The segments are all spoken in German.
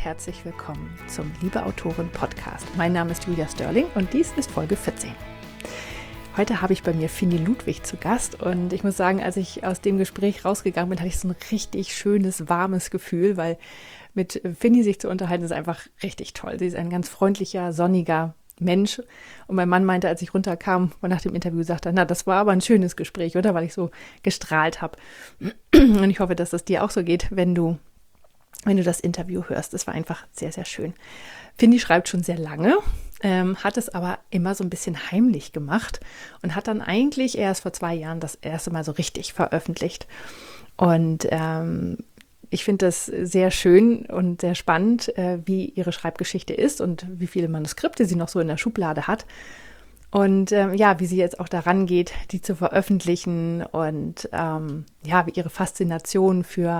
herzlich willkommen zum Liebe Autorin Podcast. Mein Name ist Julia Sterling und dies ist Folge 14. Heute habe ich bei mir Finny Ludwig zu Gast und ich muss sagen, als ich aus dem Gespräch rausgegangen bin, hatte ich so ein richtig schönes, warmes Gefühl, weil mit Finny sich zu unterhalten ist einfach richtig toll. Sie ist ein ganz freundlicher, sonniger Mensch und mein Mann meinte, als ich runterkam und nach dem Interview sagte, na, das war aber ein schönes Gespräch, oder? Weil ich so gestrahlt habe. Und ich hoffe, dass das dir auch so geht, wenn du das Interview hörst. Das war einfach sehr, sehr schön. Finny schreibt schon sehr lange, hat es aber immer so ein bisschen heimlich gemacht und hat dann eigentlich erst vor 2 Jahren das erste Mal so richtig veröffentlicht. Und ich finde das sehr schön und sehr spannend, wie ihre Schreibgeschichte ist und wie viele Manuskripte sie noch so in der Schublade hat. Und wie sie jetzt auch daran geht, die zu veröffentlichen und wie ihre Faszination für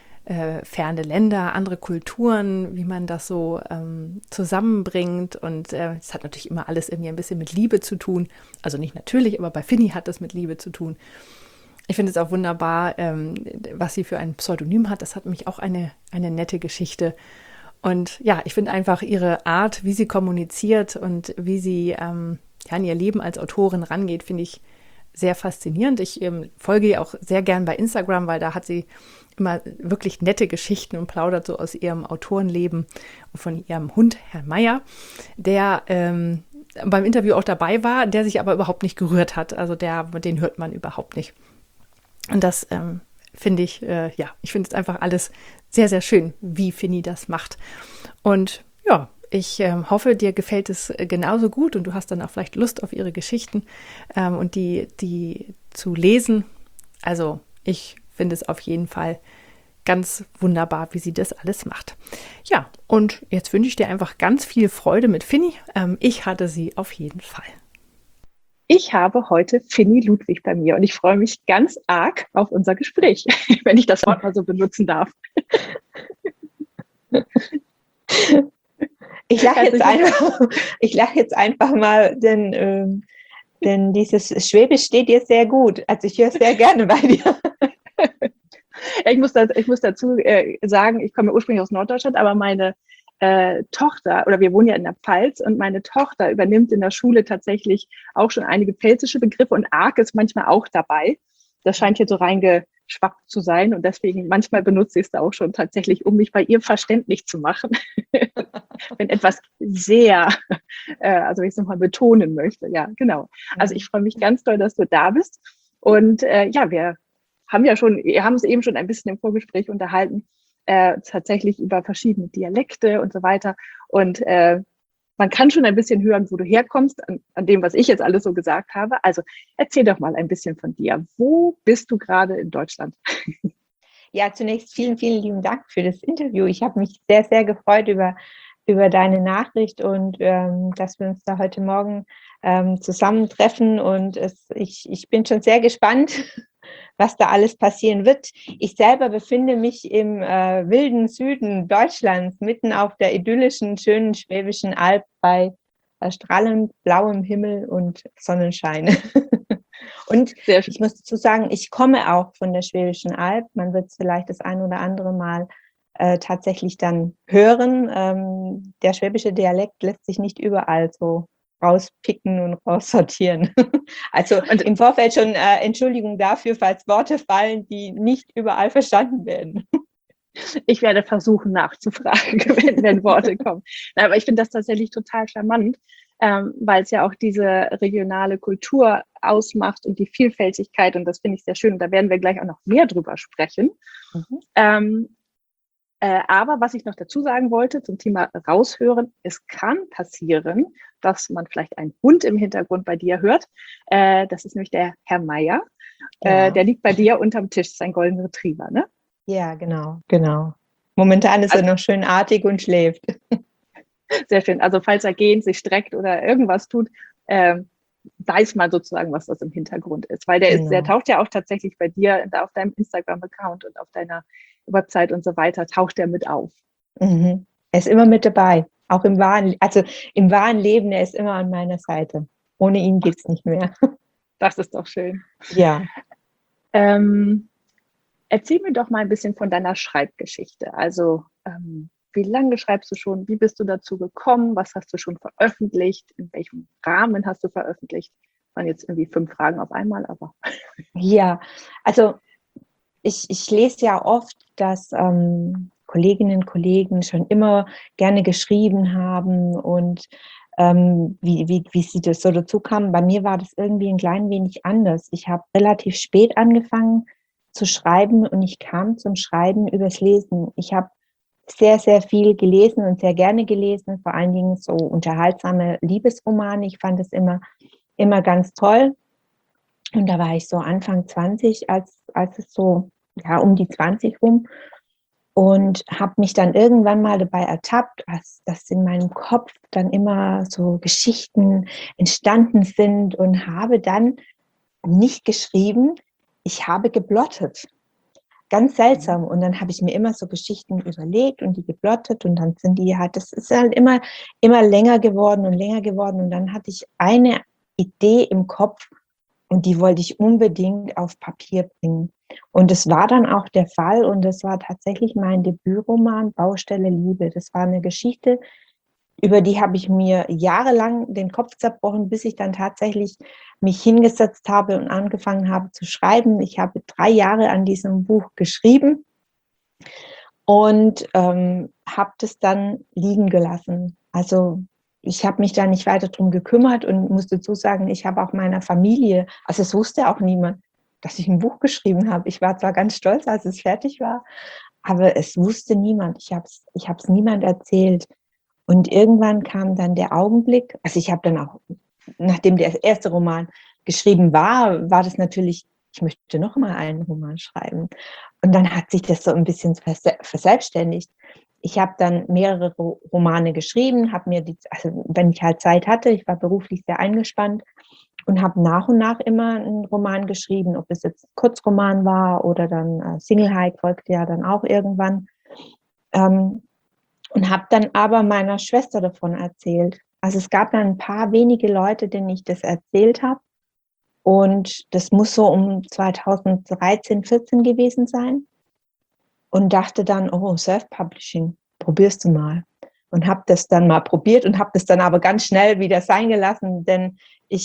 ferne Länder, andere Kulturen, wie man das so zusammenbringt. Und es hat natürlich immer alles irgendwie ein bisschen mit Liebe zu tun. Also nicht natürlich, aber bei Finny hat das mit Liebe zu tun. Ich finde es auch wunderbar, was sie für ein Pseudonym hat. Das hat mich auch eine nette Geschichte. Und ja, ich finde einfach ihre Art, wie sie kommuniziert und wie sie an ihr Leben als Autorin rangeht, finde ich sehr faszinierend. Ich folge ihr auch sehr gern bei Instagram, weil da hat sie immer wirklich nette Geschichten und plaudert so aus ihrem Autorenleben und von ihrem Hund, Herrn Meier, der beim Interview auch dabei war, der sich aber überhaupt nicht gerührt hat. Also den hört man überhaupt nicht. Und das finde ich, ich finde es einfach alles sehr, sehr schön, wie Finny das macht. Und ja, ich hoffe, dir gefällt es genauso gut und du hast dann auch vielleicht Lust auf ihre Geschichten und die zu lesen. Also ich finde es auf jeden Fall ganz wunderbar, wie sie das alles macht. Ja, und jetzt wünsche ich dir einfach ganz viel Freude mit Finny. Ich hatte sie auf jeden Fall. Ich habe heute Finny Ludwig bei mir und ich freue mich ganz arg auf unser Gespräch, wenn ich das Wort mal so benutzen darf. Ich lache jetzt einfach mal, denn dieses Schwäbisch steht dir sehr gut. Also ich höre es sehr gerne bei dir. Ich muss dazu sagen, ich komme ursprünglich aus Norddeutschland, aber meine Tochter, oder wir wohnen ja in der Pfalz, und meine Tochter übernimmt in der Schule tatsächlich auch schon einige pfälzische Begriffe und arg ist manchmal auch dabei. Das scheint hier so reingeschwappt zu sein und deswegen manchmal benutze ich es da auch schon tatsächlich, um mich bei ihr verständlich zu machen, wenn etwas sehr, wenn ich es nochmal betonen möchte. Ja, genau. Also ich freue mich ganz doll, dass du da bist und wir haben uns eben schon ein bisschen im Vorgespräch unterhalten, tatsächlich über verschiedene Dialekte und so weiter. Und man kann schon ein bisschen hören, wo du herkommst, an dem, was ich jetzt alles so gesagt habe. Also erzähl doch mal ein bisschen von dir. Wo bist du gerade in Deutschland? Ja, zunächst vielen, vielen lieben Dank für das Interview. Ich habe mich sehr, sehr gefreut über deine Nachricht und dass wir uns da heute Morgen zusammentreffen. Und ich bin schon sehr gespannt, was da alles passieren wird. Ich selber befinde mich im wilden Süden Deutschlands, mitten auf der idyllischen, schönen Schwäbischen Alb bei strahlend blauem Himmel und Sonnenschein. Und ich muss dazu sagen, ich komme auch von der Schwäbischen Alb. Man wird es vielleicht das ein oder andere Mal tatsächlich dann hören. Der schwäbische Dialekt lässt sich nicht überall so rauspicken und raussortieren. Also im Vorfeld schon Entschuldigung dafür, falls Worte fallen, die nicht überall verstanden werden. Ich werde versuchen nachzufragen, wenn Worte kommen. Aber ich finde das tatsächlich total charmant, weil es ja auch diese regionale Kultur ausmacht und die Vielfältigkeit und das finde ich sehr schön. Und da werden wir gleich auch noch mehr drüber sprechen. Aber was ich noch dazu sagen wollte zum Thema raushören, es kann passieren, dass man vielleicht einen Hund im Hintergrund bei dir hört. Das ist nämlich der Herr Meier. Ja. Der liegt bei dir unterm Tisch, ist ein Golden Retriever, ne? Ja, genau. Momentan ist er noch schön artig und schläft. Sehr schön. Also falls er gehen, sich streckt oder irgendwas tut, weiß man sozusagen, was das im Hintergrund ist. Weil der taucht ja auch tatsächlich bei dir auf deinem Instagram-Account und auf deiner Website und so weiter, taucht er mit auf. Mhm. Er ist immer mit dabei, auch im wahren Leben, er ist immer an meiner Seite. Ohne ihn geht es nicht mehr. Das ist doch schön. Ja. Erzähl mir doch mal ein bisschen von deiner Schreibgeschichte. Also wie lange schreibst du schon? Wie bist du dazu gekommen? Was hast du schon veröffentlicht? In welchem Rahmen hast du veröffentlicht? Das waren jetzt irgendwie 5 Fragen auf einmal, aber Ja, also ich lese ja oft, dass Kolleginnen und Kollegen schon immer gerne geschrieben haben und wie sie das so dazu kamen. Bei mir war das irgendwie ein klein wenig anders. Ich habe relativ spät angefangen zu schreiben und ich kam zum Schreiben übers Lesen. Ich habe sehr, sehr viel gelesen und sehr gerne gelesen, vor allen Dingen so unterhaltsame Liebesromane. Ich fand es immer ganz toll. Und da war ich so Anfang 20, als es so um die 20 rum, und habe mich dann irgendwann mal dabei ertappt, dass in meinem Kopf dann immer so Geschichten entstanden sind, und habe dann nicht geschrieben, ich habe geblottet. Ganz seltsam. Und dann habe ich mir immer so Geschichten überlegt und die geblottet, und dann sind die halt, das ist halt immer länger geworden und länger geworden, und dann hatte ich eine Idee im Kopf, und die wollte ich unbedingt auf Papier bringen. Und es war dann auch der Fall, und das war tatsächlich mein Debütroman Baustelle Liebe. Das war eine Geschichte, über die habe ich mir jahrelang den Kopf zerbrochen, bis ich dann tatsächlich mich hingesetzt habe und angefangen habe zu schreiben. Ich habe 3 Jahre an diesem Buch geschrieben und habe das dann liegen gelassen. Also ich habe mich da nicht weiter drum gekümmert und muss dazu sagen, ich habe auch meiner Familie, also es wusste auch niemand, dass ich ein Buch geschrieben habe. Ich war zwar ganz stolz, als es fertig war, aber es wusste niemand. Ich habe es niemand erzählt. Und irgendwann kam dann der Augenblick, also ich habe dann auch, nachdem der erste Roman geschrieben war, war das natürlich, ich möchte noch mal einen Roman schreiben. Und dann hat sich das so ein bisschen verselbstständigt. Ich habe dann mehrere Romane geschrieben, habe mir also wenn ich halt Zeit hatte, ich war beruflich sehr eingespannt, und habe nach und nach immer einen Roman geschrieben, ob es jetzt Kurzroman war oder dann Single Hike folgte ja dann auch irgendwann. Und habe dann aber meiner Schwester davon erzählt. Also es gab dann ein paar wenige Leute, denen ich das erzählt habe. Und das muss so um 2013, 14 gewesen sein. Und dachte dann, oh, Self-Publishing, probierst du mal. Und habe das dann mal probiert und habe das dann aber ganz schnell wieder sein gelassen, denn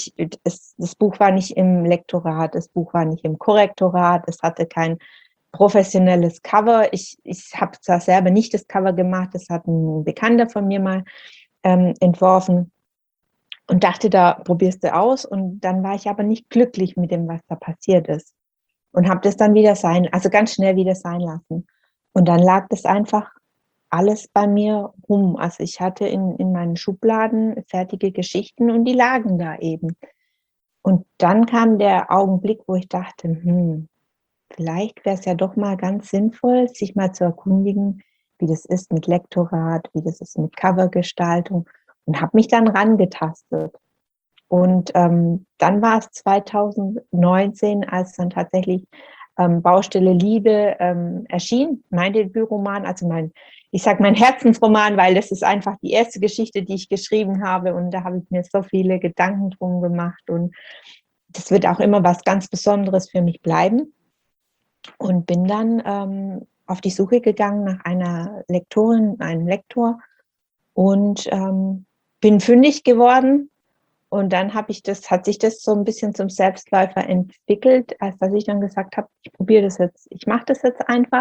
das Buch war nicht im Lektorat, das Buch war nicht im Korrektorat, es hatte kein professionelles Cover. Ich habe zwar selber nicht das Cover gemacht, das hat ein Bekannter von mir mal entworfen, und dachte, da probierst du aus. Und dann war ich aber nicht glücklich mit dem, was da passiert ist, und habe das dann also ganz schnell wieder sein lassen. Und dann lag das einfach alles bei mir rum. Also ich hatte in meinen Schubladen fertige Geschichten, und die lagen da eben. Und dann kam der Augenblick, wo ich dachte, vielleicht wäre es ja doch mal ganz sinnvoll, sich mal zu erkundigen, wie das ist mit Lektorat, wie das ist mit Covergestaltung, und habe mich dann rangetastet. Und dann war es 2019, als dann tatsächlich Baustelle Liebe erschien, mein Debütroman, also mein Herzensroman, weil das ist einfach die erste Geschichte, die ich geschrieben habe, und da habe ich mir so viele Gedanken drum gemacht, und das wird auch immer was ganz Besonderes für mich bleiben. Und bin dann auf die Suche gegangen nach einer Lektorin, einem Lektor, und bin fündig geworden. Und dann hat sich das so ein bisschen zum Selbstläufer entwickelt, als dass ich dann gesagt habe, ich probiere das jetzt, ich mache das jetzt einfach.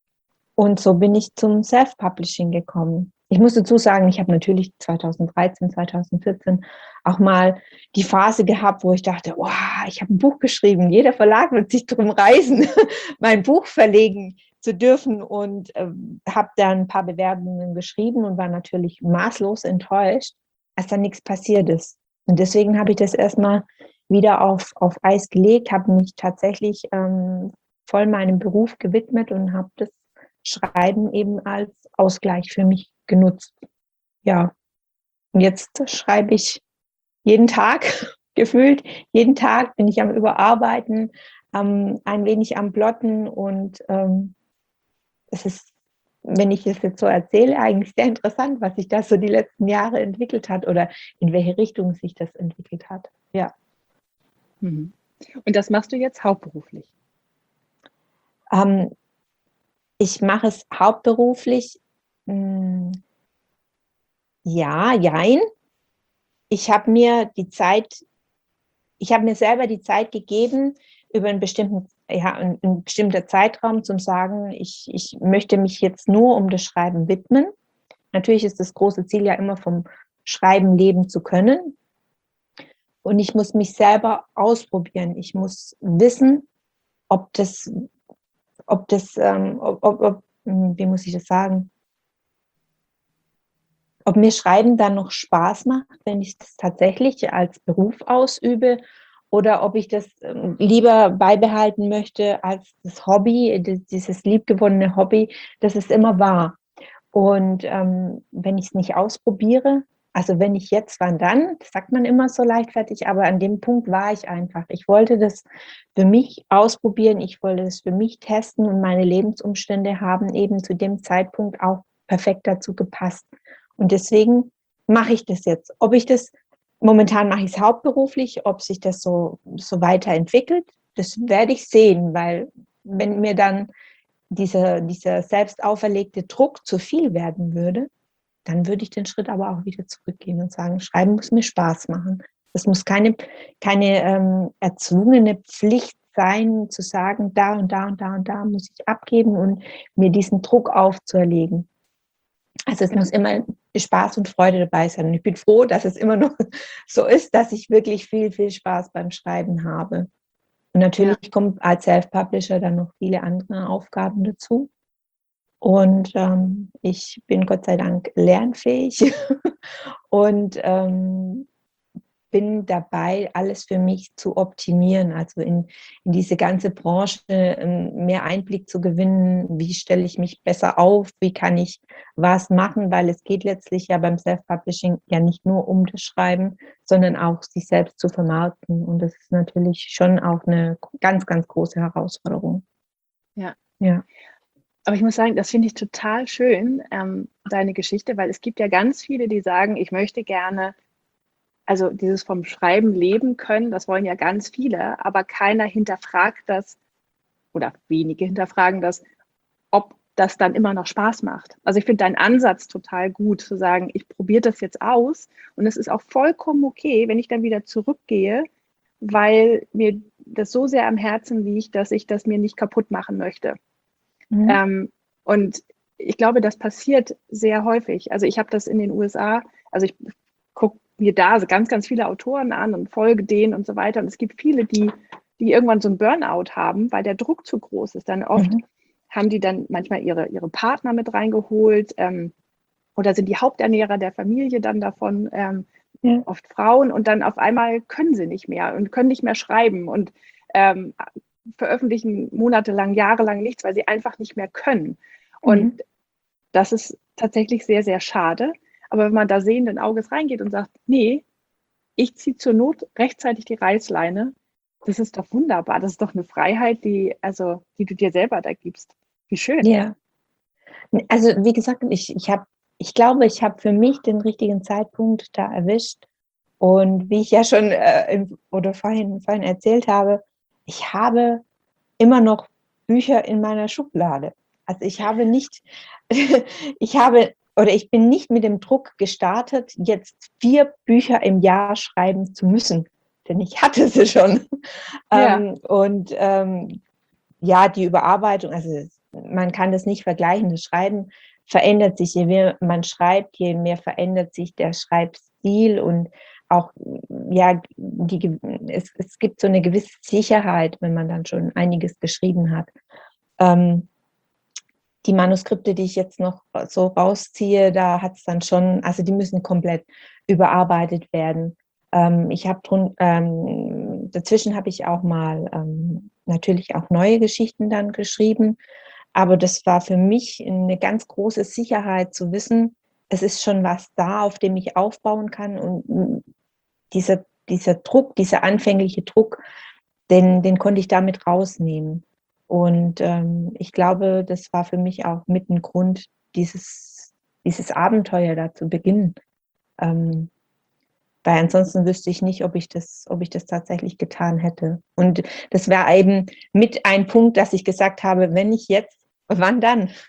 Und so bin ich zum Self-Publishing gekommen. Ich muss dazu sagen, ich habe natürlich 2013, 2014 auch mal die Phase gehabt, wo ich dachte, oh, ich habe ein Buch geschrieben, jeder Verlag wird sich drum reißen, mein Buch verlegen zu dürfen, und habe dann ein paar Bewerbungen geschrieben und war natürlich maßlos enttäuscht, als dann nichts passiert ist. Und deswegen habe ich das erstmal wieder auf Eis gelegt, habe mich tatsächlich voll meinem Beruf gewidmet und habe das Schreiben eben als Ausgleich für mich genutzt. Ja, und jetzt schreibe ich jeden Tag, gefühlt jeden Tag bin ich am Überarbeiten, ein wenig am Plotten, und es ist, wenn ich es jetzt so erzähle, eigentlich sehr interessant, was sich da so die letzten Jahre entwickelt hat oder in welche Richtung sich das entwickelt hat. Ja. Und das machst du jetzt hauptberuflich? Ich mache es hauptberuflich, Ja, jein. Ich habe mir selber die Zeit gegeben, über einen bestimmter Zeitraum zu sagen, ich möchte mich jetzt nur um das Schreiben widmen. Natürlich ist das große Ziel ja immer, vom Schreiben leben zu können. Und ich muss mich selber ausprobieren. Ich muss wissen, wie muss ich das sagen? Ob mir Schreiben dann noch Spaß macht, wenn ich das tatsächlich als Beruf ausübe, oder ob ich das lieber beibehalten möchte als das Hobby, dieses liebgewonnene Hobby, das es immer war. Und wenn ich es nicht ausprobiere, also wenn ich jetzt, wann dann, das sagt man immer so leichtfertig, aber an dem Punkt war ich einfach. Ich wollte das für mich ausprobieren, ich wollte das für mich testen, und meine Lebensumstände haben eben zu dem Zeitpunkt auch perfekt dazu gepasst. Und deswegen mache ich das jetzt. Momentan mache ich es hauptberuflich, ob sich das so weiterentwickelt, das werde ich sehen, weil wenn mir dann dieser selbst auferlegte Druck zu viel werden würde, dann würde ich den Schritt aber auch wieder zurückgehen und sagen, Schreiben muss mir Spaß machen. Das muss keine erzwungene Pflicht sein, zu sagen, da und da und da und da muss ich abgeben und mir diesen Druck aufzuerlegen. Also es muss immer Spaß und Freude dabei sein. Und ich bin froh, dass es immer noch so ist, dass ich wirklich viel, viel Spaß beim Schreiben habe. Und natürlich kommen als Self-Publisher dann noch viele andere Aufgaben dazu. Und ich bin Gott sei Dank lernfähig und bin dabei, alles für mich zu optimieren, also in diese ganze Branche mehr Einblick zu gewinnen. Wie stelle ich mich besser auf? Wie kann ich was machen? Weil es geht letztlich ja beim Self-Publishing ja nicht nur um das Schreiben, sondern auch sich selbst zu vermarkten. Und das ist natürlich schon auch eine ganz, ganz große Herausforderung. Ja. Aber ich muss sagen, das finde ich total schön, deine Geschichte, weil es gibt ja ganz viele, die sagen, ich möchte gerne, also dieses vom Schreiben leben können, das wollen ja ganz viele, aber keiner hinterfragt das, oder wenige hinterfragen das, ob das dann immer noch Spaß macht. Also ich finde deinen Ansatz total gut, zu sagen, ich probiere das jetzt aus, und es ist auch vollkommen okay, wenn ich dann wieder zurückgehe, weil mir das so sehr am Herzen liegt, dass ich das mir nicht kaputt machen möchte. Und ich glaube, das passiert sehr häufig. Also ich habe das in den USA, also ich gucke mir da ganz, ganz viele Autoren an und folge denen und so weiter. Und es gibt viele, die irgendwann so einen Burnout haben, weil der Druck zu groß ist. Dann oft haben die dann manchmal ihre Partner mit reingeholt, oder sind die Haupternährer der Familie dann davon, oft Frauen, und dann auf einmal können sie nicht mehr und können nicht mehr schreiben und veröffentlichen monatelang, jahrelang nichts, weil sie einfach nicht mehr können. Und das ist tatsächlich sehr, sehr schade. Aber wenn man da sehenden Auges reingeht und sagt, nee, ich ziehe zur Not rechtzeitig die Reißleine, das ist doch wunderbar. Das ist doch eine Freiheit, die du dir selber da gibst. Wie schön. Ja. Also wie gesagt, ich glaube, ich habe für mich den richtigen Zeitpunkt da erwischt. Und wie ich ja schon vorhin erzählt habe, ich habe immer noch Bücher in meiner Schublade. Also ich bin nicht mit dem Druck gestartet, jetzt 4 Bücher im Jahr schreiben zu müssen, denn ich hatte sie schon. Die Überarbeitung, also man kann das nicht vergleichen, das Schreiben verändert sich, je mehr man schreibt, je mehr verändert sich der Schreibstil, und auch, es gibt so eine gewisse Sicherheit, wenn man dann schon einiges geschrieben hat. Die Manuskripte, die ich jetzt noch so rausziehe, da hat es dann schon, also die müssen komplett überarbeitet werden. Dazwischen habe ich auch mal natürlich auch neue Geschichten dann geschrieben, aber das war für mich eine ganz große Sicherheit zu wissen, es ist schon was da, auf dem ich aufbauen kann, und dieser Druck, dieser anfängliche Druck, den konnte ich damit rausnehmen. Und ich glaube, das war für mich auch mit ein Grund, dieses Abenteuer da zu beginnen. Weil ansonsten wüsste ich nicht, ob ich das tatsächlich getan hätte. Und das wäre eben mit ein Punkt, dass ich gesagt habe, wenn nicht jetzt, wann dann?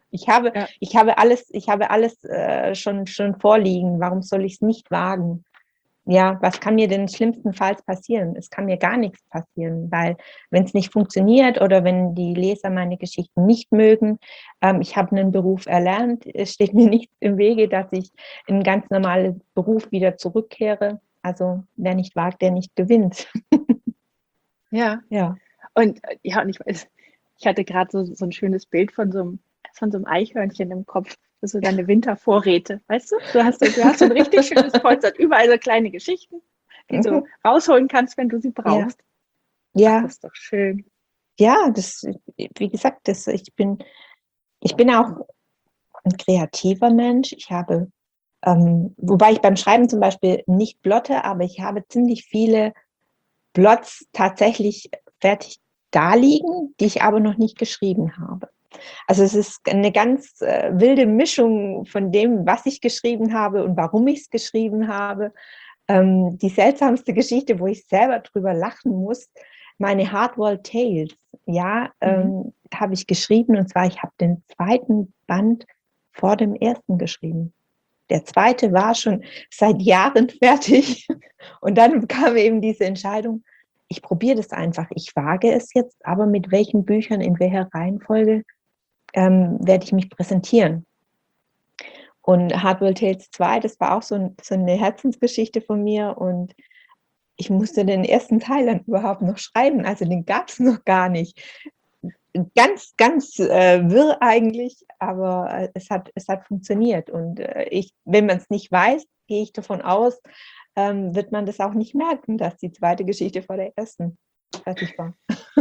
Ich habe, Ja. ich habe alles schon vorliegen. Warum soll ich es nicht wagen? Ja, was kann mir denn schlimmstenfalls passieren? Es kann mir gar nichts passieren, weil wenn es nicht funktioniert oder wenn die Leser meine Geschichten nicht mögen, ich habe einen Beruf erlernt, es steht mir nichts im Wege, dass ich in einen ganz normalen Beruf wieder zurückkehre. Also wer nicht wagt, der nicht gewinnt. Ja. Ja. Und und ich hatte gerade so ein schönes Bild von so einem Eichhörnchen im Kopf. Das ist so deine Wintervorräte, weißt du? Du hast so ein richtig schönes Polster, überall so kleine Geschichten, die du rausholen kannst, wenn du sie Ja. brauchst. Ach, Ja, das ist doch schön. ja, wie gesagt, ich bin auch ein kreativer Mensch. Wobei ich beim Schreiben zum Beispiel nicht plotte, aber ich habe ziemlich viele Plots tatsächlich fertig daliegen, die ich aber noch nicht geschrieben habe. Also es ist eine ganz wilde Mischung von dem, was ich geschrieben habe und warum ich es geschrieben habe. Die seltsamste Geschichte, wo ich selber drüber lachen muss, meine Hardwall Tales, ja, habe ich geschrieben, und zwar, ich habe den zweiten Band vor dem ersten geschrieben. Der zweite war schon seit Jahren fertig, und dann kam eben diese Entscheidung, ich probiere das einfach, ich wage es jetzt, aber mit welchen Büchern, in welcher Reihenfolge werde ich mich präsentieren. Und Hardwell Tales 2, das war auch so eine Herzensgeschichte von mir, und ich musste den ersten Teil dann überhaupt noch schreiben, also den gab es noch gar nicht. Ganz, ganz wirr eigentlich, aber es hat funktioniert, und wenn man es nicht weiß, gehe ich davon aus, wird man das auch nicht merken, dass die zweite Geschichte vor der ersten fertig war.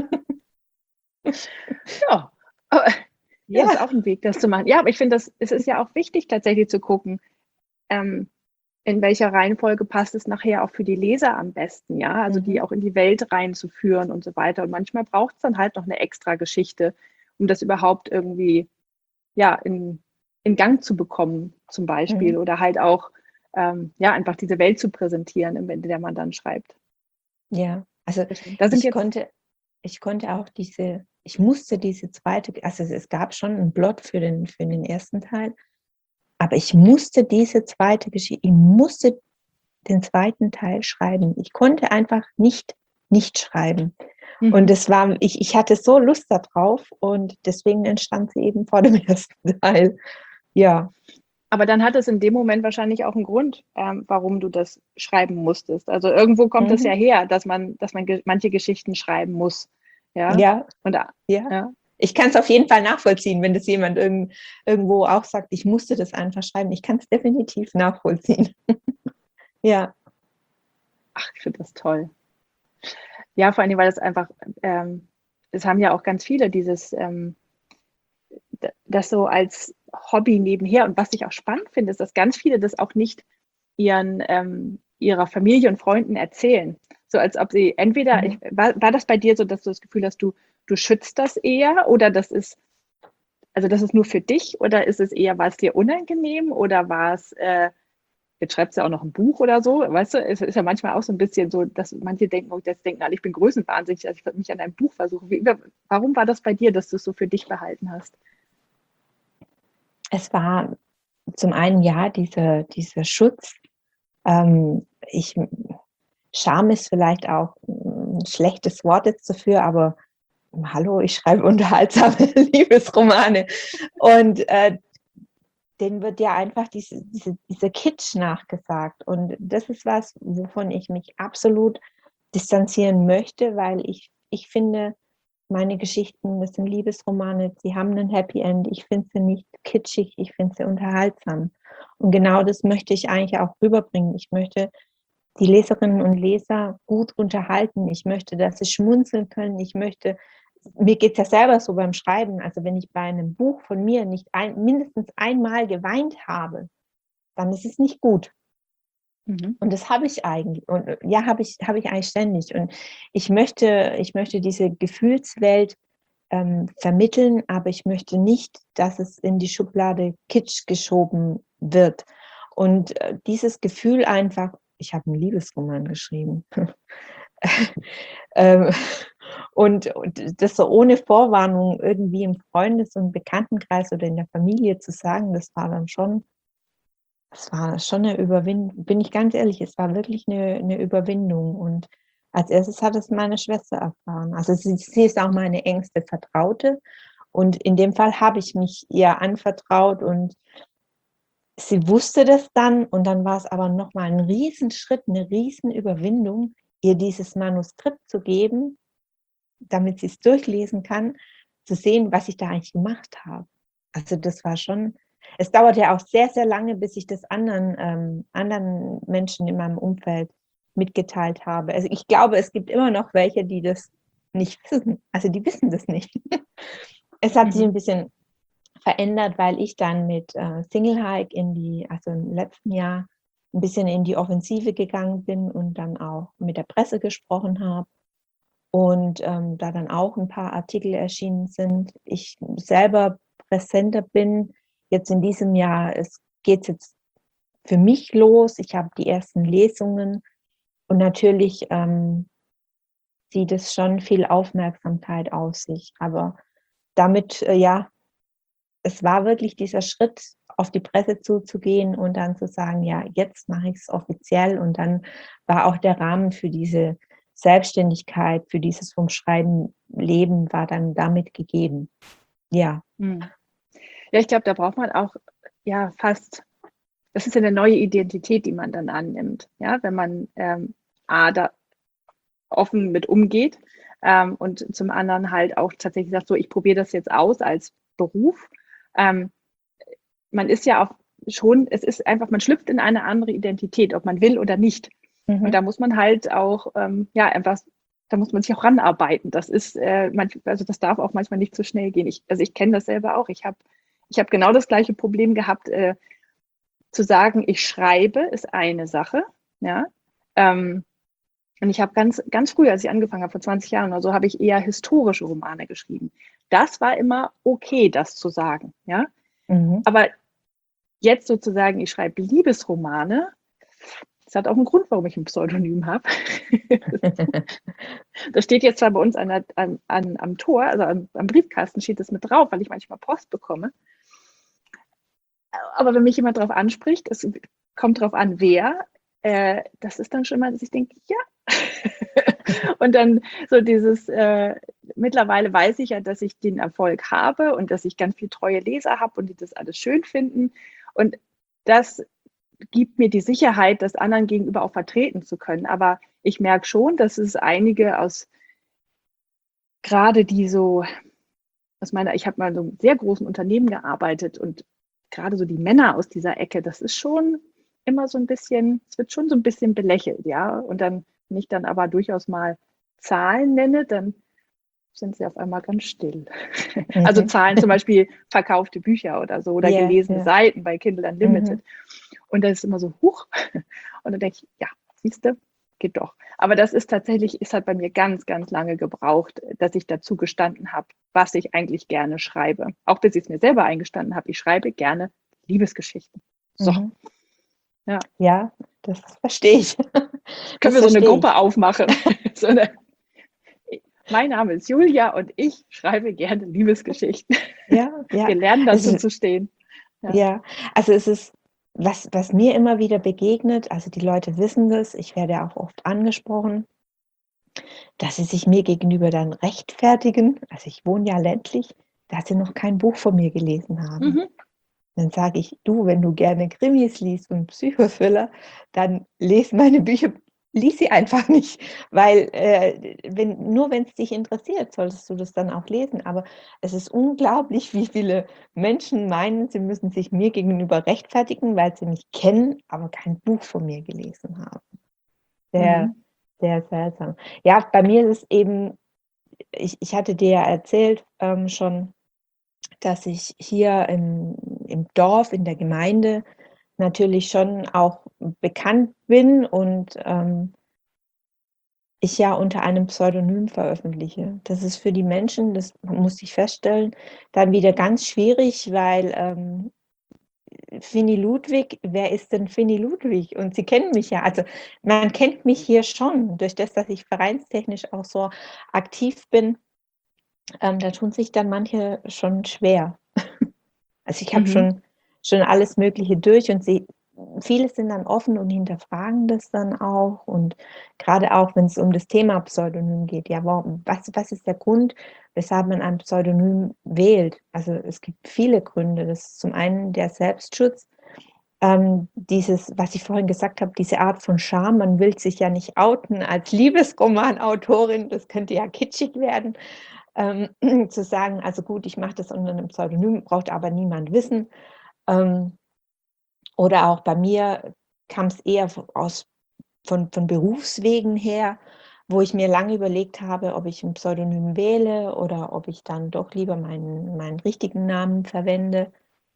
Ja, aber ja, das ist Ja, auch ein Weg, das zu machen. Ja, aber ich finde, es ist ja auch wichtig, tatsächlich zu gucken, in welcher Reihenfolge passt es nachher auch für die Leser am besten, ja, also die auch in die Welt reinzuführen und so weiter. Und manchmal braucht es dann halt noch eine extra Geschichte, um das überhaupt irgendwie, ja, in Gang zu bekommen, zum Beispiel, oder halt auch, ja, einfach diese Welt zu präsentieren, in der man dann schreibt. ja. Also Da sind ich jetzt, konnte auch ich musste diese zweite, also es gab schon einen Plot für den ersten Teil, aber ich musste diese zweite Geschichte, ich musste den zweiten Teil schreiben. Ich konnte einfach nicht schreiben. Und ich hatte so Lust darauf, und deswegen entstand sie eben vor dem ersten Teil. Ja. aber dann hat es in dem Moment wahrscheinlich auch einen Grund, warum du das schreiben musstest. Also irgendwo kommt es ja her, dass man manche Geschichten schreiben muss. Ja. Ja, Und ja. ja. Ich kann es auf jeden Fall nachvollziehen, wenn das jemand irgendwo auch sagt, ich musste das einfach schreiben. Ich kann es definitiv nachvollziehen. Ja. Ach, ich finde das toll. Ja, vor allem, weil das einfach, es haben ja auch ganz viele das so als Hobby nebenher. Und was ich auch spannend finde, ist, dass ganz viele das auch nicht ihrer Familie und Freunden erzählen. So als ob sie entweder, war das bei dir so, dass du das Gefühl hast, du schützt das eher, oder das ist nur für dich, oder ist es eher, war es dir unangenehm, oder war es, jetzt schreibst du ja auch noch ein Buch oder so, weißt du, es ist ja manchmal auch so ein bisschen so, dass manche denken, alle, ich bin größenwahnsinnig, also ich würde mich an einem Buch versuchen. Warum war das bei dir, dass du es so für dich behalten hast? Es war zum einen, ja, dieser Schutz. Scham ist vielleicht auch ein schlechtes Wort jetzt dafür, aber hallo, ich schreibe unterhaltsame Liebesromane, und denen wird ja einfach diese Kitsch nachgesagt, und das ist was, wovon ich mich absolut distanzieren möchte, weil ich finde, meine Geschichten, das sind Liebesromane, sie haben ein Happy End. Ich finde sie nicht kitschig, ich finde sie unterhaltsam. Und genau das möchte ich eigentlich auch rüberbringen. Ich möchte die Leserinnen und Leser gut unterhalten. Ich möchte, dass sie schmunzeln können. Mir geht es ja selber so beim Schreiben, also wenn ich bei einem Buch von mir nicht mindestens einmal geweint habe, dann ist es nicht gut. Und das habe ich eigentlich. Und ja, habe ich eigentlich ständig. Und ich möchte diese Gefühlswelt vermitteln, aber ich möchte nicht, dass es in die Schublade Kitsch geschoben wird. Und dieses Gefühl einfach, ich habe einen Liebesroman geschrieben. Und das so ohne Vorwarnung irgendwie im Freundes- und Bekanntenkreis oder in der Familie zu sagen, das war schon eine Überwindung, bin ich ganz ehrlich, es war wirklich eine Überwindung. Und als erstes hat es meine Schwester erfahren. Also sie ist auch meine engste Vertraute. Und in dem Fall habe ich mich ihr anvertraut und sie wusste das dann. Und dann war es aber nochmal ein Riesenschritt, eine Riesenüberwindung, ihr dieses Manuskript zu geben, damit sie es durchlesen kann, zu sehen, was ich da eigentlich gemacht habe. Also das war schon, es dauerte ja auch sehr, sehr lange, bis ich das anderen Menschen in meinem Umfeld mitgeteilt habe. Also ich glaube, es gibt immer noch welche, die das nicht wissen. Also die wissen das nicht. Es hat sich ein bisschen verändert, weil ich dann mit Single Hike also im letzten Jahr ein bisschen in die Offensive gegangen bin und dann auch mit der Presse gesprochen habe. Und da dann auch ein paar Artikel erschienen sind, ich selber präsenter bin. Jetzt in diesem Jahr geht es jetzt für mich los. Ich habe die ersten Lesungen und natürlich zieht es schon viel Aufmerksamkeit auf sich. Aber damit, es war wirklich dieser Schritt, auf die Presse zuzugehen und dann zu sagen, ja, jetzt mache ich es offiziell. Und dann war auch der Rahmen für diese Selbstständigkeit, für dieses vom Schreiben Leben war dann damit gegeben. Ja. Ja, ich glaube, da braucht man auch fast, das ist ja eine neue Identität, die man dann annimmt, ja, wenn man da offen mit umgeht und zum anderen halt auch tatsächlich sagt, so, ich probiere das jetzt aus als Beruf. Man ist ja auch schon, es ist einfach, man schlüpft in eine andere Identität, ob man will oder nicht. Und da muss man halt auch, einfach, da muss man sich auch ranarbeiten. Das ist, also das darf auch manchmal nicht so schnell gehen. Ich kenne das selber auch. Ich hab genau das gleiche Problem gehabt, zu sagen, ich schreibe, ist eine Sache, ja. Und ich habe ganz, ganz früh, als ich angefangen habe, vor 20 Jahren oder so, habe ich eher historische Romane geschrieben. Das war immer okay, das zu sagen, ja. Aber jetzt sozusagen, ich schreibe Liebesromane, das hat auch einen Grund, warum ich ein Pseudonym habe. Das steht jetzt zwar bei uns am Tor, also am Briefkasten steht das mit drauf, weil ich manchmal Post bekomme. Aber wenn mich jemand darauf anspricht, es kommt darauf an, wer, das ist dann schon mal, dass ich denke, ja. Und dann so dieses, mittlerweile weiß ich ja, dass ich den Erfolg habe und dass ich ganz viele treue Leser habe und die das alles schön finden. Und das gibt mir die Sicherheit, das anderen gegenüber auch vertreten zu können. Aber ich merke schon, dass es einige gerade die so, ich habe mal in so einem sehr großen Unternehmen gearbeitet und gerade so die Männer aus dieser Ecke, das ist schon immer so ein bisschen, es wird schon so ein bisschen belächelt, ja. Und dann, wenn ich dann aber durchaus mal Zahlen nenne, dann sind sie auf einmal ganz still. Also Zahlen, zum Beispiel verkaufte Bücher oder so oder gelesene Seiten bei Kindle Unlimited. Und das ist immer so, huch. Und dann denke ich, ja, siehst du, geht doch. Aber das ist tatsächlich, es hat bei mir ganz, ganz lange gebraucht, dass ich dazu gestanden habe, was ich eigentlich gerne schreibe. Auch bis ich es mir selber eingestanden habe, ich schreibe gerne Liebesgeschichten. So. Ja, das verstehe ich. Können wir so eine Gruppe aufmachen? Mein Name ist Julia und ich schreibe gerne Liebesgeschichten. Ja. Wir lernen dazu zu stehen. Ja, also es ist, was mir immer wieder begegnet, also die Leute wissen das, ich werde auch oft angesprochen, dass sie sich mir gegenüber dann rechtfertigen. Also ich wohne ja ländlich, dass sie noch kein Buch von mir gelesen haben. Dann sage ich, du, wenn du gerne Krimis liest und Psychothriller, dann lies meine Bücher, lies sie einfach nicht, weil wenn es dich interessiert, solltest du das dann auch lesen. Aber es ist unglaublich, wie viele Menschen meinen, sie müssen sich mir gegenüber rechtfertigen, weil sie mich kennen, aber kein Buch von mir gelesen haben. Sehr, sehr seltsam. Ja, bei mir ist es eben, ich hatte dir ja erzählt schon, dass ich hier im Dorf, in der Gemeinde natürlich schon auch bekannt bin und ich ja unter einem Pseudonym veröffentliche. Das ist für die Menschen, das muss ich feststellen, dann wieder ganz schwierig, weil Finny Ludwig, wer ist denn Finny Ludwig? Und Sie kennen mich ja, also man kennt mich hier schon, durch das, dass ich vereinstechnisch auch so aktiv bin, da tun sich dann manche schon schwer. Also ich habe Mhm. schon alles Mögliche durch und viele sind dann offen und hinterfragen das dann auch. Und gerade auch, wenn es um das Thema Pseudonym geht, ja, was ist der Grund, weshalb man ein Pseudonym wählt? Also es gibt viele Gründe. Das ist zum einen der Selbstschutz, dieses, was ich vorhin gesagt habe, diese Art von Scham, man will sich ja nicht outen als Liebesromanautorin, das könnte ja kitschig werden, zu sagen, also gut, ich mache das unter einem Pseudonym, braucht aber niemand wissen. Ähm, oder auch bei mir kam es eher von Berufswegen her, wo ich mir lange überlegt habe, ob ich ein Pseudonym wähle oder ob ich dann doch lieber meinen richtigen Namen verwende.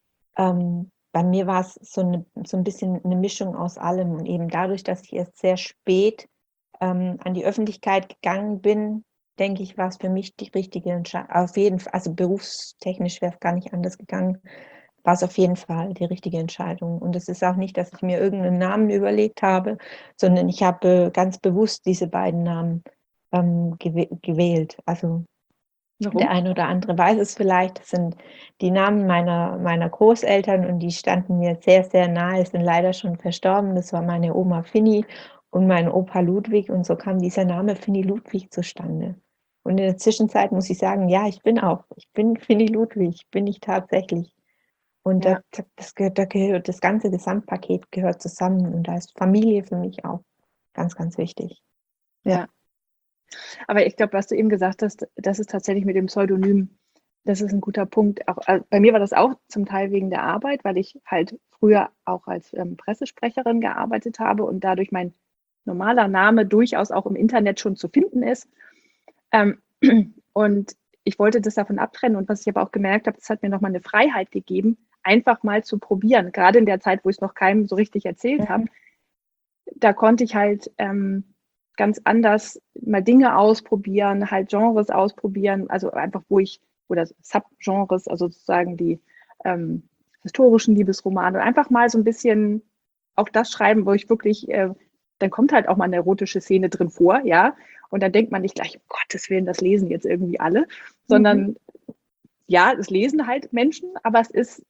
Bei mir war es so ein bisschen eine Mischung aus allem. Und eben dadurch, dass ich erst sehr spät an die Öffentlichkeit gegangen bin, denke ich, war es für mich die richtige Entscheidung. Auf jeden Fall, also berufstechnisch wäre es gar nicht anders gegangen, war es auf jeden Fall die richtige Entscheidung. Und es ist auch nicht, dass ich mir irgendeinen Namen überlegt habe, sondern ich habe ganz bewusst diese beiden Namen gewählt. Also der Warum? eine oder andere weiß es vielleicht, das sind die Namen meiner Großeltern und die standen mir sehr, sehr nahe, sind leider schon verstorben. Das war meine Oma Finny und mein Opa Ludwig und so kam dieser Name Finny Ludwig zustande. Und in der Zwischenzeit muss ich sagen, ja, ich bin Finny Ludwig, bin ich tatsächlich. Und Ja, da gehört das ganze Gesamtpaket gehört zusammen und da ist Familie für mich auch ganz, ganz wichtig. Ja. ja. Aber ich glaube, was du eben gesagt hast, das ist tatsächlich mit dem Pseudonym, das ist ein guter Punkt. Auch, bei mir war das auch zum Teil wegen der Arbeit, weil ich halt früher auch als Pressesprecherin gearbeitet habe und dadurch mein normaler Name durchaus auch im Internet schon zu finden ist. Ähm, und ich wollte das davon abtrennen. Und was ich aber auch gemerkt habe, das hat mir nochmal eine Freiheit gegeben, einfach mal zu probieren. Gerade in der Zeit, wo ich es noch keinem so richtig erzählt habe, Mhm. da konnte ich halt ganz anders mal Dinge ausprobieren, halt Genres ausprobieren, also einfach, oder Subgenres, also sozusagen die historischen Liebesromane, einfach mal so ein bisschen auch das schreiben, wo ich wirklich, dann kommt halt auch mal eine erotische Szene drin vor, ja, und dann denkt man nicht gleich, um Gottes Willen, das lesen jetzt irgendwie alle, Mhm. sondern ja, es lesen halt Menschen, aber es ist,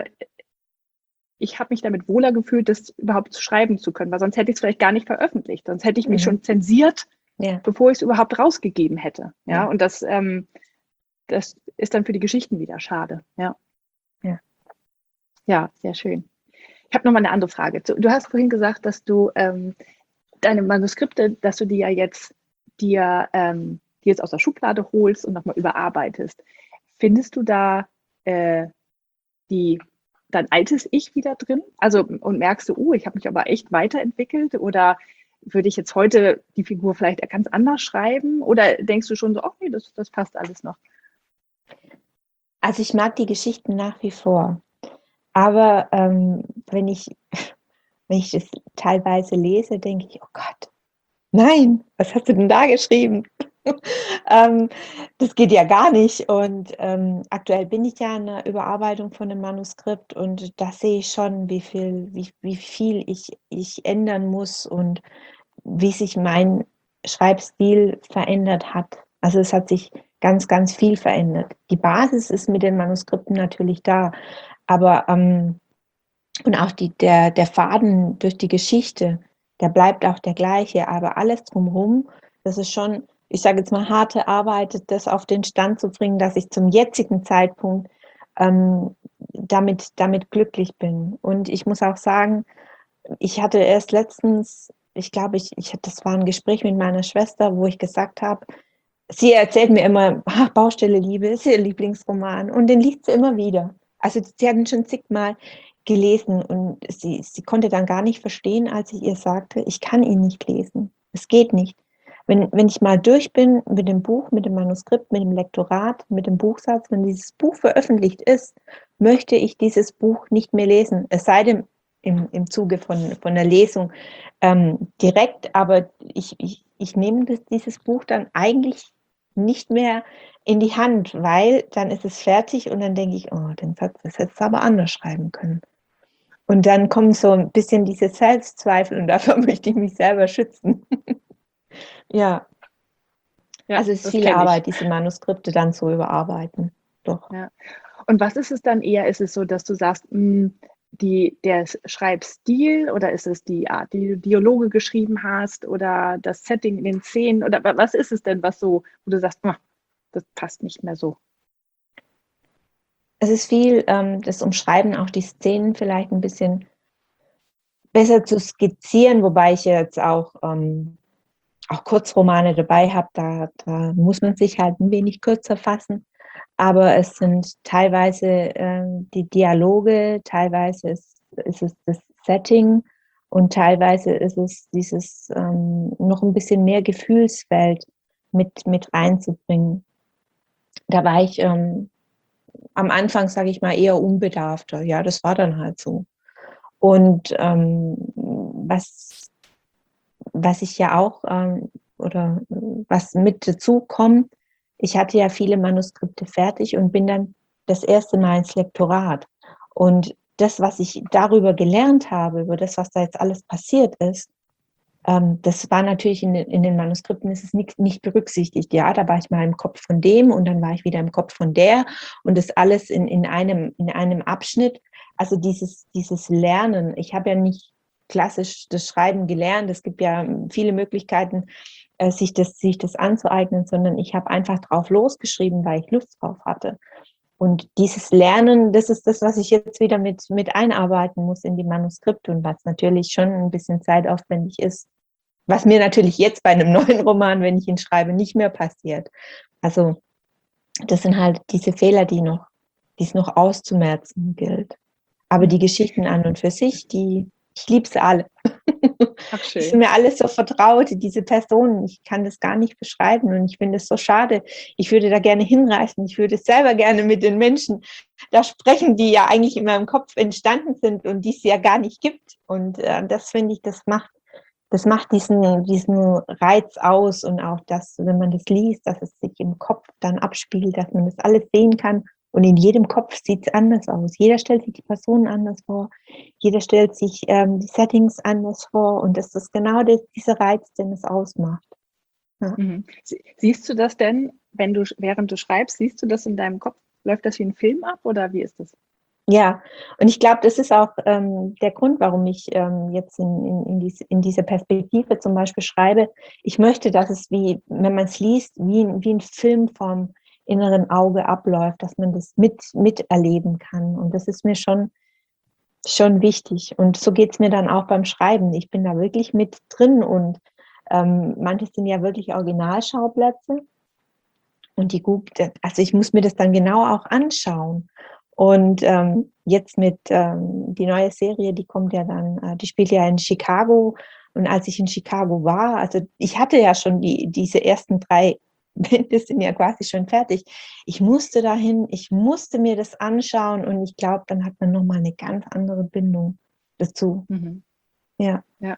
ich habe mich damit wohler gefühlt, das überhaupt schreiben zu können, weil sonst hätte ich es vielleicht gar nicht veröffentlicht. Sonst hätte ich mich Mhm. schon zensiert, Ja, bevor ich es überhaupt rausgegeben hätte. Ja, ja, und das ist dann für die Geschichten wieder schade. Ja, ja. ja, sehr schön. Ich habe noch mal eine andere Frage. Du hast vorhin gesagt, dass du deine Manuskripte, dass du die ja jetzt die jetzt aus der Schublade holst und nochmal überarbeitest. Findest du da die dein altes Ich wieder drin? Also und merkst du, ich habe mich aber echt weiterentwickelt oder würde ich jetzt heute die Figur vielleicht ganz anders schreiben? Oder denkst du schon so, oh nee, das passt alles noch? Also ich mag die Geschichten nach wie vor. Aber wenn ich das teilweise lese, denke ich, oh Gott, nein, was hast du denn da geschrieben? ähm, Das geht ja gar nicht. Und aktuell bin ich ja in der Überarbeitung von einem Manuskript und da sehe ich schon, wie viel ich ändern muss und wie sich mein Schreibstil verändert hat. Also es hat sich ganz, ganz viel verändert. Die Basis ist mit den Manuskripten natürlich da, aber und auch der Faden durch die Geschichte, der bleibt auch der gleiche, aber alles drumherum, das ist schon, ich sage jetzt mal, harte Arbeit, das auf den Stand zu bringen, dass ich zum jetzigen Zeitpunkt damit glücklich bin. Und ich muss auch sagen, ich hatte erst letztens, ich glaube, das war ein Gespräch mit meiner Schwester, wo ich gesagt habe, sie erzählt mir immer, ach, Baustelle Liebe ist ihr Lieblingsroman und den liest sie immer wieder. Also sie hat ihn schon zigmal gelesen und sie konnte dann gar nicht verstehen, als ich ihr sagte, ich kann ihn nicht lesen. Es geht nicht. Wenn ich mal durch bin mit dem Buch, mit dem Manuskript, mit dem Lektorat, mit dem Buchsatz, wenn dieses Buch veröffentlicht ist, möchte ich dieses Buch nicht mehr lesen. Es sei denn im Zuge von der Lesung direkt, aber ich nehme dieses Buch dann eigentlich nicht mehr in die Hand, weil dann ist es fertig und dann denke ich, oh, den Satz, das hättest du aber anders schreiben können. Und dann kommen so ein bisschen diese Selbstzweifel und davor möchte ich mich selber schützen. Ja, Ja, also es ist das viel kenne ich. Arbeit, diese Manuskripte dann zu überarbeiten. Doch. Ja. Und was ist es dann eher? Ist es so, dass du sagst, der Schreibstil, oder ist es die Art, die du Dialoge geschrieben hast, oder das Setting in den Szenen, oder was ist es denn, was so, wo du sagst, das passt nicht mehr so? Es ist viel das Umschreiben, auch die Szenen vielleicht ein bisschen besser zu skizzieren, wobei ich jetzt auch Kurzromane dabei habe, da muss man sich halt ein wenig kürzer fassen. Aber es sind teilweise die Dialoge, teilweise ist es das Setting und teilweise ist es dieses noch ein bisschen mehr Gefühlswelt mit reinzubringen. Da war ich am Anfang, sage ich mal, eher unbedarfter. Ja, das war dann halt so. Und was ich ja auch oder was mit dazu kommt, ich hatte ja viele Manuskripte fertig und bin dann das erste Mal ins Lektorat. Und das, was ich darüber gelernt habe, über das, was da jetzt alles passiert ist, das war natürlich in den Manuskripten ist es nicht berücksichtigt. Ja, da war ich mal im Kopf von dem und dann war ich wieder im Kopf von der und das alles in einem Abschnitt. Also dieses Lernen. Ich habe ja nicht klassisch das Schreiben gelernt. Es gibt ja viele Möglichkeiten, sich das anzueignen, sondern ich habe einfach drauf losgeschrieben, weil ich Lust drauf hatte. Und dieses Lernen, das ist das, was ich jetzt wieder mit einarbeiten muss in die Manuskripte und was natürlich schon ein bisschen zeitaufwendig ist. Was mir natürlich jetzt bei einem neuen Roman, wenn ich ihn schreibe, nicht mehr passiert. Also das sind halt diese Fehler, die es noch auszumerzen gilt. Aber die Geschichten an und für sich, ich liebe sie alle. Ach, Die sind schön. mir alles so vertraut, diese Personen. Ich kann das gar nicht beschreiben und ich finde es so schade. Ich würde da gerne hinreisen. Ich würde selber gerne mit den Menschen da sprechen, die ja eigentlich in meinem Kopf entstanden sind und die es ja gar nicht gibt. Und das finde ich, das macht diesen Reiz aus und auch das, wenn man das liest, dass es sich im Kopf dann abspielt, dass man das alles sehen kann. Und in jedem Kopf sieht es anders aus. Jeder stellt sich die Personen anders vor. Jeder stellt sich die Settings anders vor. Und das ist genau dieser Reiz, den es ausmacht. Ja. Mhm. Siehst du das denn, während du schreibst, siehst du das in deinem Kopf? Läuft das wie ein Film ab oder wie ist das? Ja, und ich glaube, das ist auch der Grund, warum ich jetzt in dieser Perspektive zum Beispiel schreibe. Ich möchte, dass es wie, wenn man es liest, wie ein Film vom inneren Auge abläuft, dass man das miterleben kann. Und das ist mir schon wichtig. Und so geht es mir dann auch beim Schreiben. Ich bin da wirklich mit drin und manche sind ja wirklich Originalschauplätze. Und also ich muss mir das dann genau auch anschauen. Und jetzt mit die neue Serie, die kommt ja dann, die spielt ja in Chicago. Und als ich in Chicago war, also ich hatte ja schon diese ersten 3 Bände sind ja quasi schon fertig. Ich musste dahin, ich musste mir das anschauen und ich glaube, dann hat man nochmal eine ganz andere Bindung dazu. Mhm. Ja. Ja.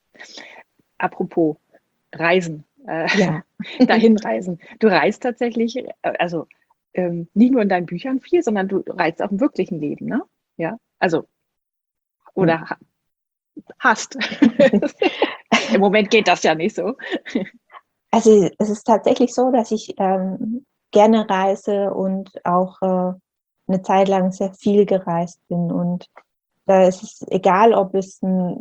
Apropos Reisen, Ja. dahin reisen. Du reist tatsächlich, also nicht nur in deinen Büchern viel, sondern du reist auch im wirklichen Leben, ne? Ja, also, oder hast. Im Moment geht das ja nicht so. Also es ist tatsächlich so, dass ich gerne reise und auch eine Zeit lang sehr viel gereist bin. Und da ist es egal, ob es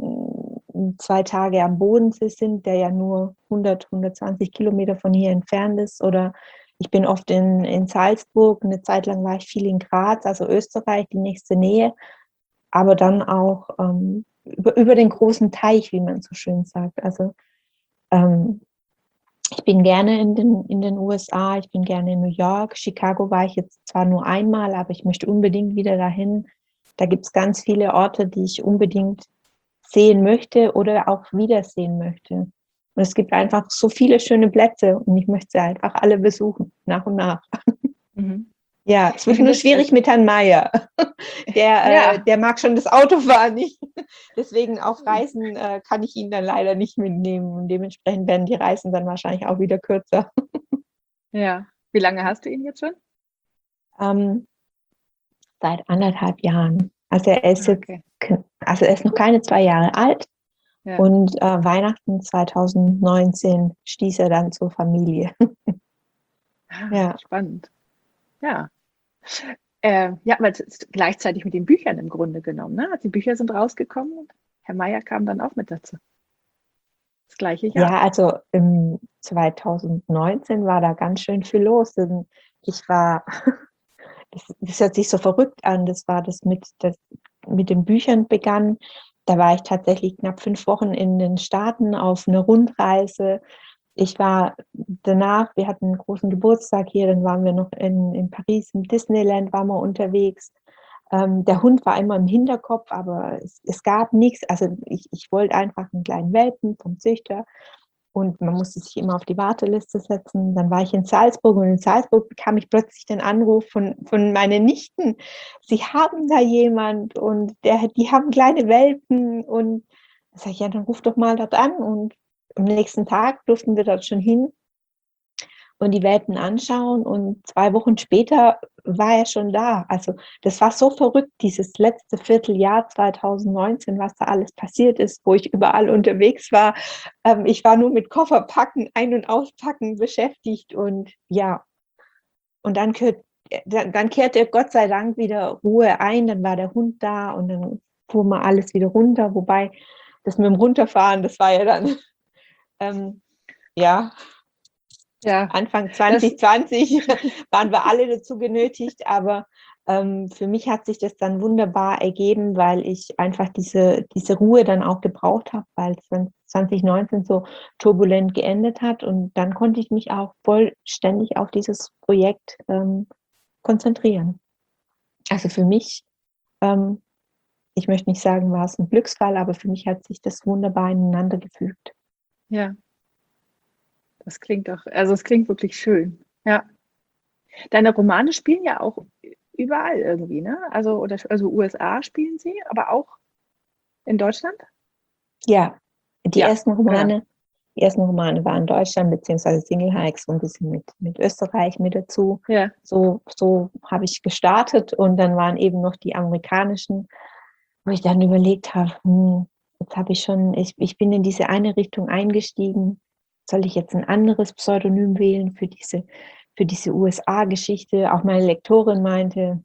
2 Tage am Bodensee sind, der ja nur 120 Kilometer von hier entfernt ist, oder ich bin oft in Salzburg, eine Zeit lang war ich viel in Graz, also Österreich, die nächste Nähe, aber dann auch über den großen Teich, wie man so schön sagt. Also ich bin gerne in den USA, ich bin gerne in New York. Chicago war ich jetzt zwar nur einmal, aber ich möchte unbedingt wieder dahin. Da gibt es ganz viele Orte, die ich unbedingt sehen möchte oder auch wiedersehen möchte. Und es gibt einfach so viele schöne Plätze und ich möchte sie einfach alle besuchen, nach und nach. Mhm. Ja, es wird nur schwierig mit Herrn Meier. Der mag schon das Autofahren nicht. Deswegen auf Reisen kann ich ihn dann leider nicht mitnehmen. Und dementsprechend werden die Reisen dann wahrscheinlich auch wieder kürzer. Ja. Wie lange hast du ihn jetzt schon? Seit 1,5 Jahren. Also er ist jetzt Okay. also er ist noch keine 2 Jahre alt. Ja. Und Weihnachten 2019 stieß er dann zur Familie. Ja. Spannend. Ja. Ja, aber es ist gleichzeitig mit den Büchern im Grunde genommen. Ne? Also die Bücher sind rausgekommen und Herr Meier kam dann auch mit dazu. Das gleiche Jahr. Ja, also 2019 war da ganz schön viel los. Denn ich war, das hört sich so verrückt an, das mit den Büchern begann. Da war ich tatsächlich knapp 5 Wochen in den Staaten auf einer Rundreise. Ich war danach, wir hatten einen großen Geburtstag hier, dann waren wir noch in Paris, im Disneyland waren wir unterwegs. Der Hund war immer im Hinterkopf, aber es gab nichts. Also ich wollte einfach einen kleinen Welpen vom Züchter und man musste sich immer auf die Warteliste setzen. Dann war ich in Salzburg und in Salzburg bekam ich plötzlich den Anruf von meinen Nichten. Sie haben da jemand und die haben kleine Welpen und da sage ich, ja, dann ruf doch mal dort an und am nächsten Tag durften wir dort schon hin und die Welpen anschauen und 2 Wochen später war er schon da. Also das war so verrückt, dieses letzte Vierteljahr 2019, was da alles passiert ist, wo ich überall unterwegs war. Ich war nur mit Kofferpacken, Ein- und Auspacken beschäftigt und ja, und dann kehrte Gott sei Dank wieder Ruhe ein, dann war der Hund da und dann fuhr mal alles wieder runter, wobei das mit dem Runterfahren, das war ja dann ja, Anfang 2020 waren wir alle dazu genötigt, aber für mich hat sich das dann wunderbar ergeben, weil ich einfach diese Ruhe dann auch gebraucht habe, weil es dann 2019 so turbulent geendet hat und dann konnte ich mich auch vollständig auf dieses Projekt konzentrieren. Also für mich, ich möchte nicht sagen, war es ein Glücksfall, aber für mich hat sich das wunderbar ineinander gefügt. Ja. Das klingt doch, also es klingt wirklich schön. Ja. Deine Romane spielen ja auch überall irgendwie, ne? Also USA spielen sie, aber auch in Deutschland? Ja, die Ja, ersten genau. Romane waren Deutschland, beziehungsweise Single Hikes so ein bisschen mit Österreich mit dazu. Ja. So habe ich gestartet und dann waren eben noch die amerikanischen, wo ich dann überlegt habe, jetzt habe ich bin in diese eine Richtung eingestiegen. Soll ich jetzt ein anderes Pseudonym wählen für diese USA-Geschichte? Auch meine Lektorin meinte,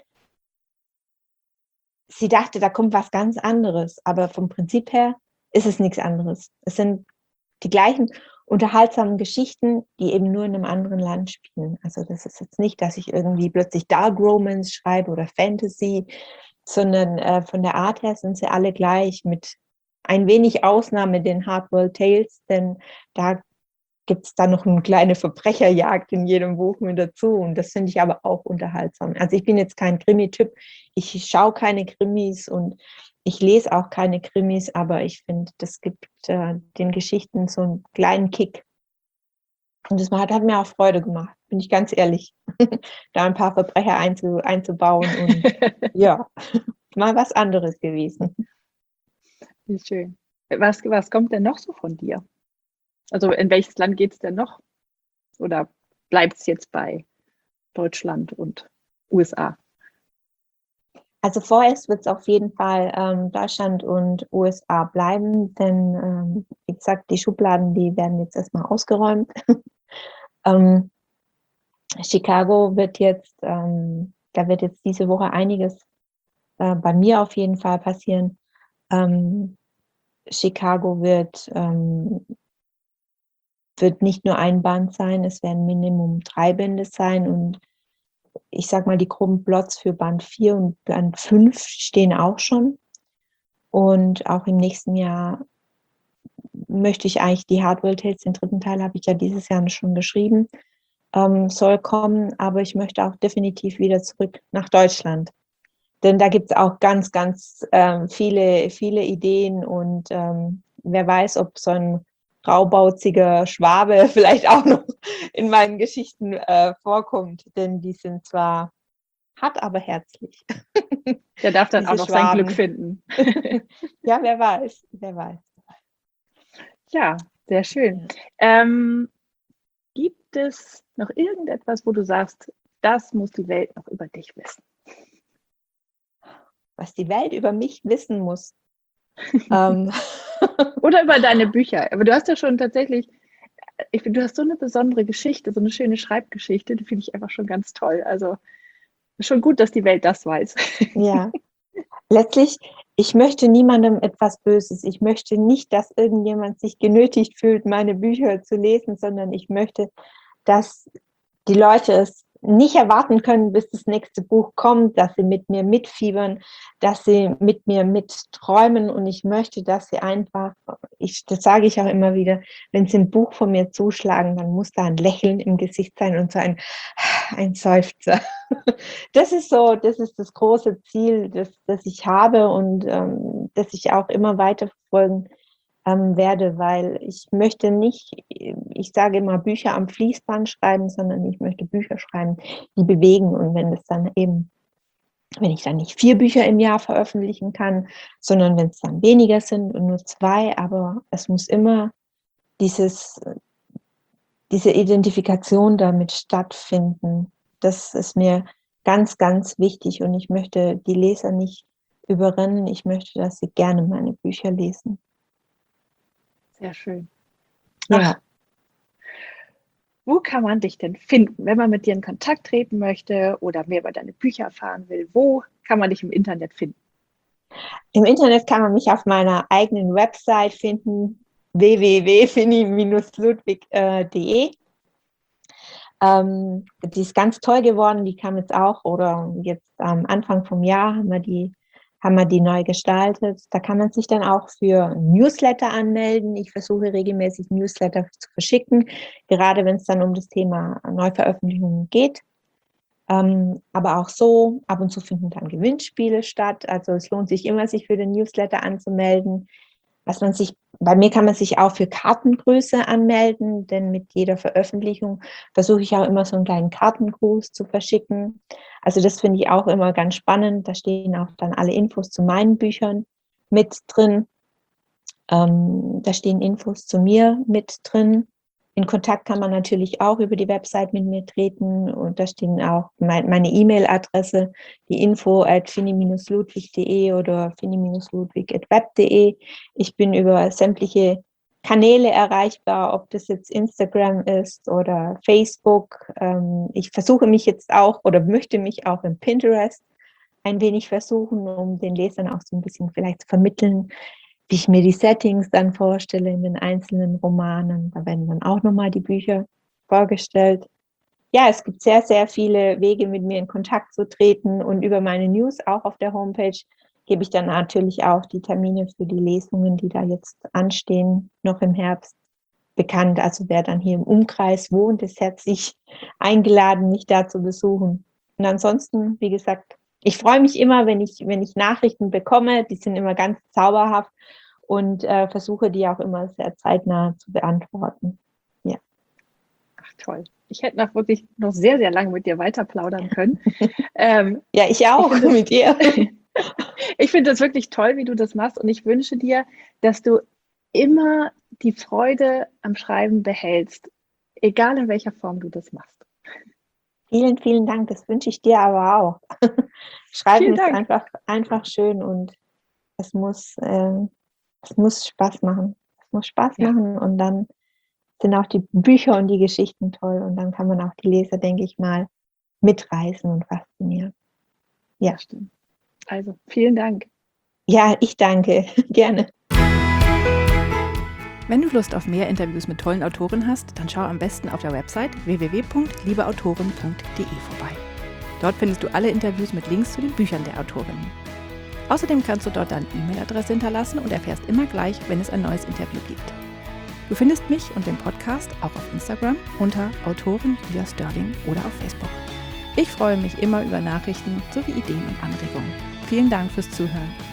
sie dachte, da kommt was ganz anderes, aber vom Prinzip her ist es nichts anderes. Es sind die gleichen unterhaltsamen Geschichten, die eben nur in einem anderen Land spielen. Also das ist jetzt nicht, dass ich irgendwie plötzlich Dark Romance schreibe oder Fantasy, sondern von der Art her sind sie alle gleich, mit ein wenig Ausnahme den Hardboiled Tales, denn da gibt es dann noch eine kleine Verbrecherjagd in jedem Buch mit dazu und das finde ich aber auch unterhaltsam. Also ich bin jetzt kein Krimi-Typ, ich schaue keine Krimis und ich lese auch keine Krimis, aber ich finde, das gibt den Geschichten so einen kleinen Kick. Und das hat mir auch Freude gemacht, bin ich ganz ehrlich, da ein paar Verbrecher einzubauen und ja, mal was anderes gewesen. Wie schön. Was kommt denn noch so von dir? Also in welches Land geht es denn noch? Oder bleibt es jetzt bei Deutschland und USA? Also vorerst wird es auf jeden Fall Deutschland und USA bleiben, denn wie gesagt, die Schubladen, die werden jetzt erstmal ausgeräumt. Chicago wird jetzt, da wird jetzt diese Woche einiges bei mir auf jeden Fall passieren. Chicago wird nicht nur ein Band sein, es werden Minimum 3 Bände sein und ich sag mal, die groben Plots für Band 4 und Band 5 stehen auch schon. Und auch im nächsten Jahr möchte ich eigentlich die Hardboiled Tales, den 3. Teil habe ich ja dieses Jahr schon geschrieben, soll kommen, aber ich möchte auch definitiv wieder zurück nach Deutschland. Denn da gibt es auch ganz, ganz viele Ideen und wer weiß, ob so ein raubauziger Schwabe vielleicht auch noch in meinen Geschichten vorkommt, denn die sind zwar hart, aber herzlich. Der darf dann auch noch sein Glück finden. Ja, wer weiß. Ja, sehr schön. Gibt es noch irgendetwas, wo du sagst, das muss die Welt noch über dich wissen? was die Welt über mich wissen muss. ähm, Oder über deine Bücher. Aber du hast ja schon tatsächlich, du hast so eine besondere Geschichte, so eine schöne Schreibgeschichte, die finde ich einfach schon ganz toll. Also schon gut, dass die Welt das weiß. ja, letztlich, ich möchte niemandem etwas Böses. Ich möchte nicht, dass irgendjemand sich genötigt fühlt, meine Bücher zu lesen, sondern ich möchte, dass die Leute es nicht erwarten können, bis das nächste Buch kommt, dass sie mit mir mitfiebern, dass sie mit mir mitträumen, und ich möchte, dass sie einfach, das sage ich auch immer wieder, wenn sie ein Buch von mir zuschlagen, dann muss da ein Lächeln im Gesicht sein und so ein Seufzer. Das ist das große Ziel, das ich habe, und das ich auch immer weiter verfolgen werde, weil ich möchte nicht, ich sage immer, Bücher am Fließband schreiben, sondern ich möchte Bücher schreiben, die bewegen. Und wenn ich dann nicht 4 Bücher im Jahr veröffentlichen kann, sondern wenn es dann weniger sind und nur 2, aber es muss immer diese Identifikation damit stattfinden. Das ist mir ganz, ganz wichtig, und ich möchte die Leser nicht überrennen. Ich möchte, dass sie gerne meine Bücher lesen. Sehr schön. Ja. Ach, wo kann man dich denn finden, wenn man mit dir in Kontakt treten möchte oder mehr über deine Bücher erfahren will? Wo kann man dich im Internet finden? Im Internet kann man mich auf meiner eigenen Website finden, www.finny-ludwig.de. Die ist ganz toll geworden, die kam jetzt auch, oder jetzt am Anfang vom Jahr haben wir die neu gestaltet. Da kann man sich dann auch für Newsletter anmelden. Ich versuche regelmäßig Newsletter zu verschicken, gerade wenn es dann um das Thema Neuveröffentlichungen geht. Aber auch so, ab und zu finden dann Gewinnspiele statt. Also es lohnt sich immer, sich für den Newsletter anzumelden. Bei mir kann man sich auch für Kartengrüße anmelden, denn mit jeder Veröffentlichung versuche ich auch immer so einen kleinen Kartengruß zu verschicken. Also das finde ich auch immer ganz spannend. Da stehen auch dann alle Infos zu meinen Büchern mit drin. Da stehen Infos zu mir mit drin. In Kontakt kann man natürlich auch über die Website mit mir treten, und da stehen auch meine E-Mail-Adresse, die info@finny-ludwig.de oder finny-ludwig@web.de. Ich bin über sämtliche Kanäle erreichbar, ob das jetzt Instagram ist oder Facebook. Ich versuche mich jetzt auch oder möchte mich auch im Pinterest ein wenig versuchen, um den Lesern auch so ein bisschen vielleicht zu vermitteln, wie ich mir die Settings dann vorstelle in den einzelnen Romanen. Da werden dann auch nochmal die Bücher vorgestellt. Ja, es gibt sehr, sehr viele Wege, mit mir in Kontakt zu treten, und über meine News auch auf der Homepage gebe ich dann natürlich auch die Termine für die Lesungen, die da jetzt anstehen, noch im Herbst bekannt. Also wer dann hier im Umkreis wohnt, ist herzlich eingeladen, mich da zu besuchen. Und ansonsten, wie gesagt, ich freue mich immer, wenn ich Nachrichten bekomme, die sind immer ganz zauberhaft, und versuche die auch immer sehr zeitnah zu beantworten. Ja. Ach toll. Ich hätte wirklich noch sehr, sehr lange mit dir weiter plaudern können. Ja, ich auch mit dir. Ich finde das wirklich toll, wie du das machst, und ich wünsche dir, dass du immer die Freude am Schreiben behältst, egal in welcher Form du das machst. Vielen, vielen Dank. Das wünsche ich dir aber auch. Schreiben ist einfach schön, und es muss Spaß machen. Es muss Spaß machen, und dann sind auch die Bücher und die Geschichten toll, und dann kann man auch die Leser, denke ich mal, mitreißen und faszinieren. Ja, stimmt. Also, vielen Dank. Ja, ich danke. Gerne. Wenn du Lust auf mehr Interviews mit tollen Autoren hast, dann schau am besten auf der Website www.liebeautoren.de vorbei. Dort findest du alle Interviews mit Links zu den Büchern der Autorinnen. Außerdem kannst du dort deine E-Mail-Adresse hinterlassen und erfährst immer gleich, wenn es ein neues Interview gibt. Du findest mich und den Podcast auch auf Instagram unter Autorin Julia Störling oder auf Facebook. Ich freue mich immer über Nachrichten sowie Ideen und Anregungen. Vielen Dank fürs Zuhören.